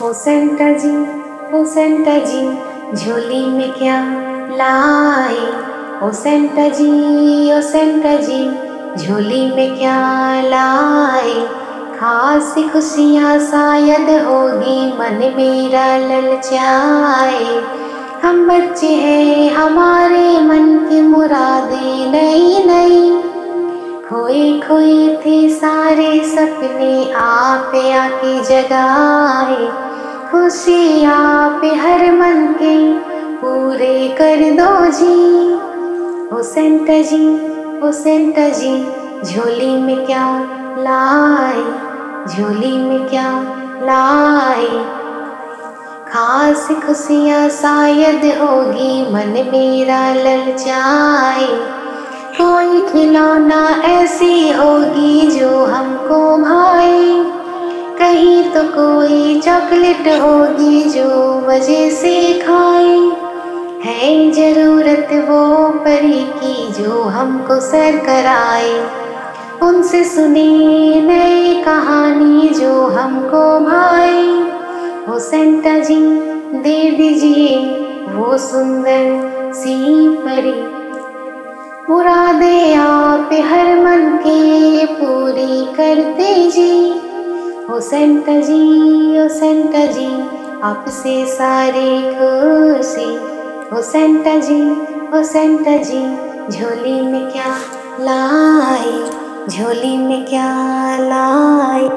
ओ Santa जी, ओ Santa जी, झोली में क्या लाए। ओ सेंटा जी, ओ सेंटा जी, झोली में क्या लाए। खास खुशियाँ शायद होगी मन मेरा ललचाए। हम बच्चे हैं, हमारे मन की मुरादें नई नई। खोए खोए थे सारे सपने, आप आके जगाए। खुशी आप हर मन के पूरे कर दो जी। ओ सेंटा जी, ओ सेंटा जी, झोली में क्या लाए। झोली में क्या लाए। खास खुशियाँ शायद होगी मन मेरा ललचाए। कोई खिलौना ऐसी होगी जो हमको भाए। कहीं तो कोई चॉकलेट होगी जो मजे से खाए। है जरूरत वो परी की जो हमको सैर कराए। उनसे सुनी नई कहानी जो हमको भाए। ओ सेंटा जी, दे दीजिए वो सुंदर सी परी। मुरादे आप हर मन के पूरी कर दीजिए। ओ सेंटा जी, ओ सेंटा जी, आपसे सारी खुशी। ओ सेंटा जी, ओ सेंटा जी, झोली में क्या लाए। झोली में क्या लाए।